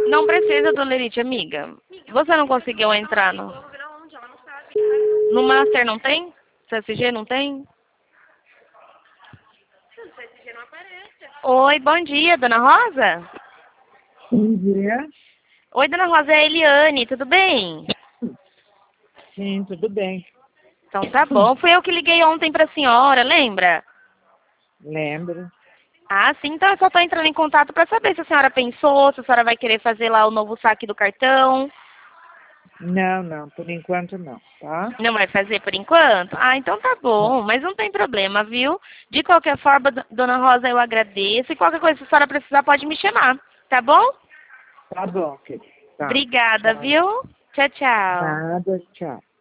Não precisa, dona Elite, amiga. Você não conseguiu entrar no Master, não tem? CSG não tem? Oi, bom dia, dona Rosa? Bom dia. Oi, dona Rosa, é a Eliane, tudo bem? Sim, tudo bem. Então tá bom. Fui eu que liguei ontem pra senhora, lembra? Lembro. Ah, sim, então eu só tô entrando em contato pra saber se a senhora pensou, se a senhora vai querer fazer lá o novo saque do cartão. Não, por enquanto não, tá? Não vai fazer por enquanto? Ah, então tá bom, mas não tem problema, viu? De qualquer forma, dona Rosa, eu agradeço. E qualquer coisa que a senhora precisar, pode me chamar, tá bom? Tá bom, querido. Tá. Obrigada, Tchau. viu? Tchau, tchau. Nada, tchau.